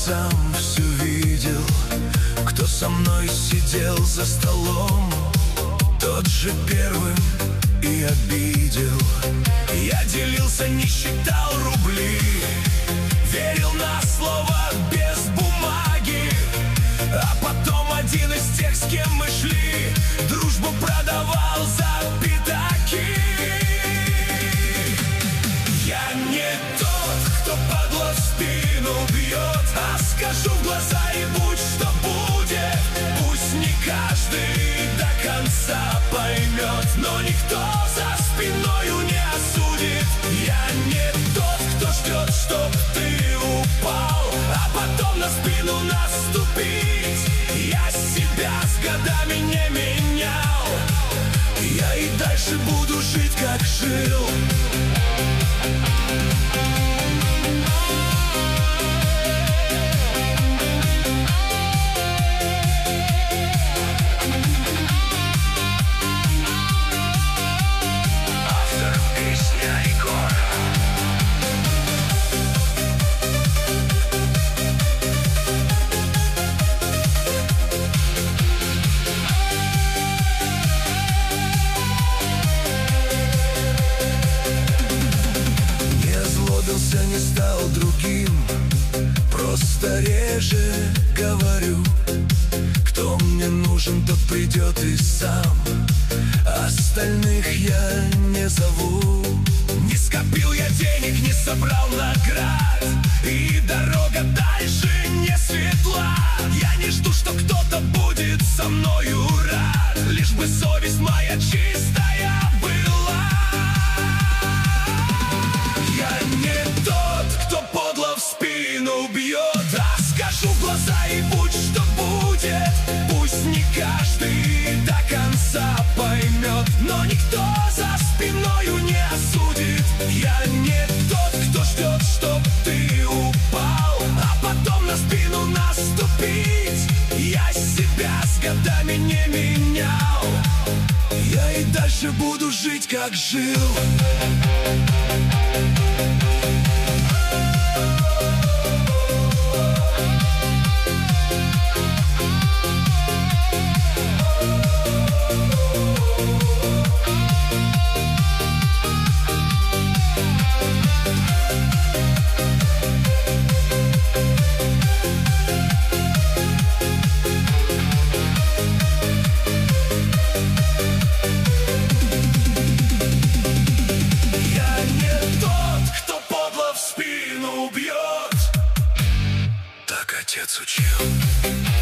сам все видел. Кто со мной сидел за столом, тот же первым и обидел. Я делился, не считал рубли, верил на слово без бумаги. А потом один из тех, с кем мы шли, дружбу продавал за пятаки. Я не тот, кто подло в спину бьет, а скажу в глаза и будь что будет. Пусть не каждый до конца поймет, но никто за спиною не осудит. Я не тот, кто ждет, чтоб ты упал, а потом на спину наступить. Я себя с годами не менял, я и дальше буду жить, как жил. Не стал другим, просто реже говорю. Кто мне нужен, тот придет и сам, остальных я не зову. Не скопил я денег, не собрал наград, и дорога дальше не светла. Я не жду, что кто-то будет со мною рад, лишь бы совесть моя чистая была. Я не тот, кто подло в спину бьет, а скажу в глаза и будь что будет. Пусть не каждый до конца поймет, но никто за спиною не осудит. Я не тот, кто ждет, чтоб ты упал, а потом на спину наступить. Я себя с годами не менял, я и дальше буду жить, как жил. Отец учил.